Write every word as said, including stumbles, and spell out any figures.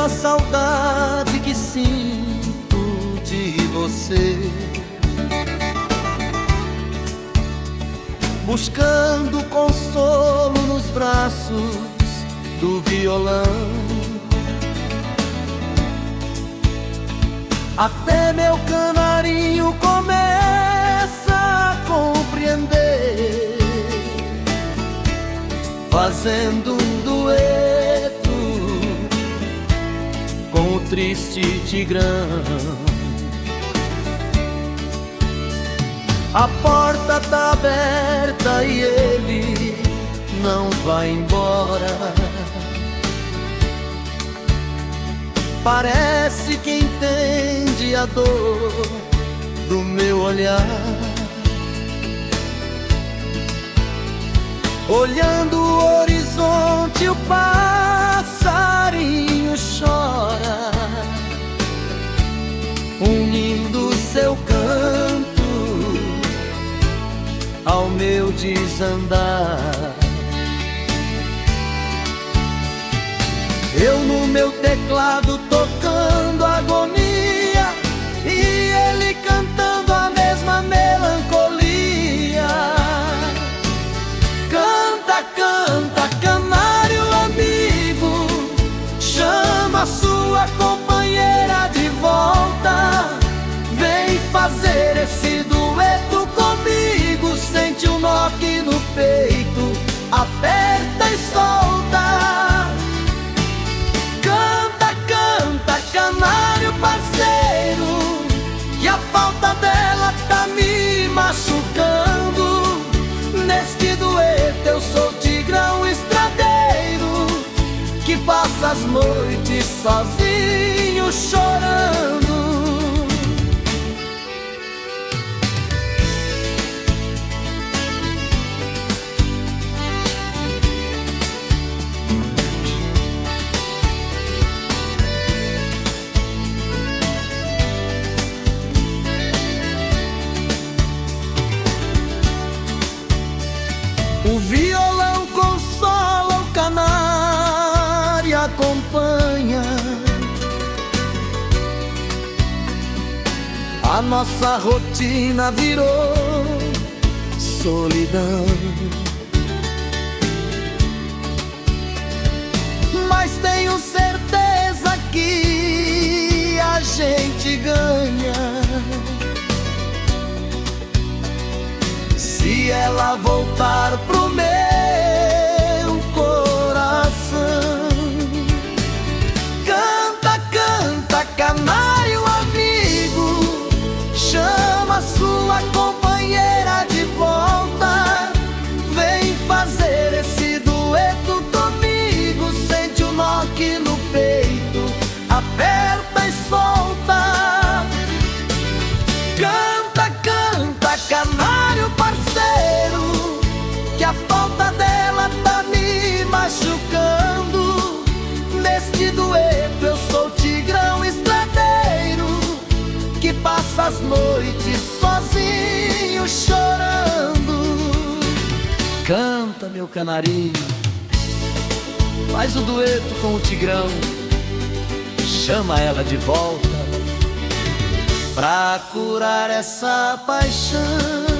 pela saudade que sinto de você, buscando consolo nos braços do violão. Até meu canarinho começa a compreender, fazendo um dueto com o triste Tigrão. A porta tá aberta e ele não vai embora. Parece que entende a dor do meu olhar, olhando o horizonte, o passarinho chora, unindo seu canto ao meu desandar. Eu no meu teclado tocando agonia e ele cantando a mesma melancolia. Canta, canta, canário amigo, chama sua companheira de volta. Vem fazer esse dueto comigo, sente um nó aqui no peito, aperta e solta. Canário parceiro, que a falta dela tá me machucando. Neste dueto eu sou Tigrão estradeiro, que passa as noites sozinho chorando. O violão consola, o canário acompanha. A nossa rotina virou solidão, mas tenho certeza que a gente ganha se ela voltar pro meu coração. Canta, canta, canário amigo, chama sua companheira de volta. Vem fazer esse dueto comigo, sente o nó aqui no peito, aperta e solta. Canta, canta, canário parceiro, que a falta dela tá me machucando. Neste dueto eu sou Tigrão estradeiro, que passa as noites sozinho chorando. Canta, meu canarinho, faz o dueto com o Tigrão, chama ela de volta pra curar essa paixão.